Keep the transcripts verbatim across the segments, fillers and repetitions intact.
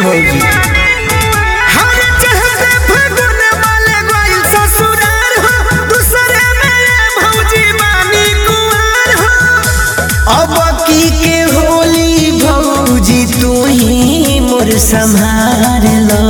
भौजी हर चढ़ते फगुन वाले गोइल ससुराल हो दूसरे में भौजी बानी कुंवर हो। अब की के होली भौजी तू ही मोर संभार लो।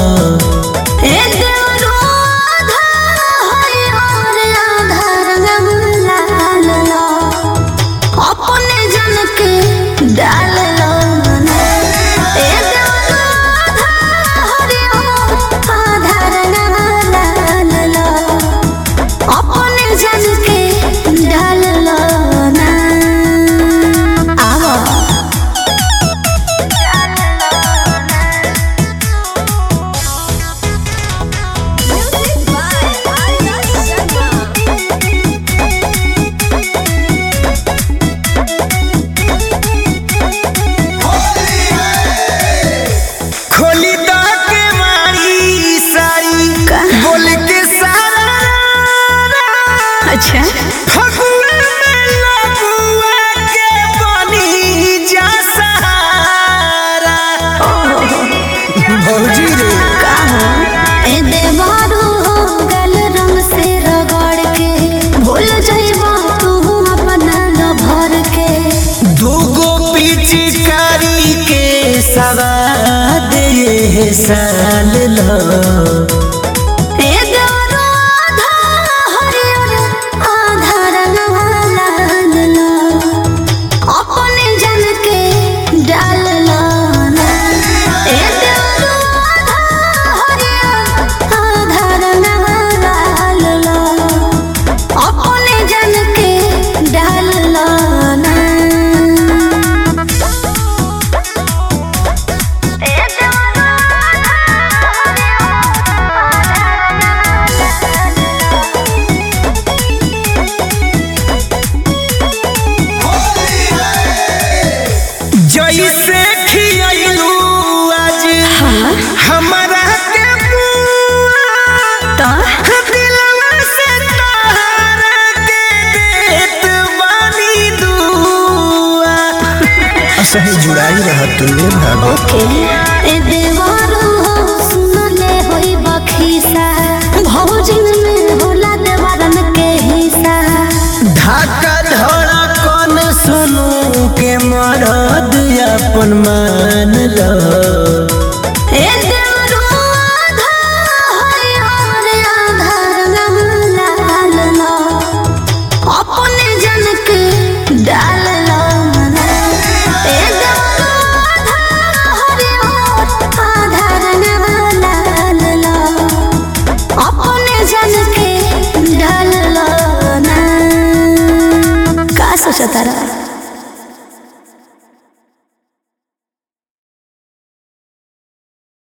अच्छा फगुआ में लगुआ के बनी जा सहारा। भौजी रे का हो ए देवारू हो गल रंग से रगड़ के भूल जाइबा तू अपना लभर के। दूगो पिचकारी के सवाद ये साल लो। जैसे खियाइलू आज हमरा के बुआ दिलवा से तोहरा के देत बानी दुआ। सही जुड़ाई रहा तू ले भागो ओके ए देवारू हो सुन ले होई बखीसा भौजिन में होला देवारन के हिस्सा। धाका धड़ा कौन सुनू के मरद अपन मान लो। ए देवारू आधा होई और आधा रंग लाल लो अपने जन के डाल लो। ए देवारू आधा होई और आधा रंग लाल लो अपने जन के डाल लो ना। का सोचा तारा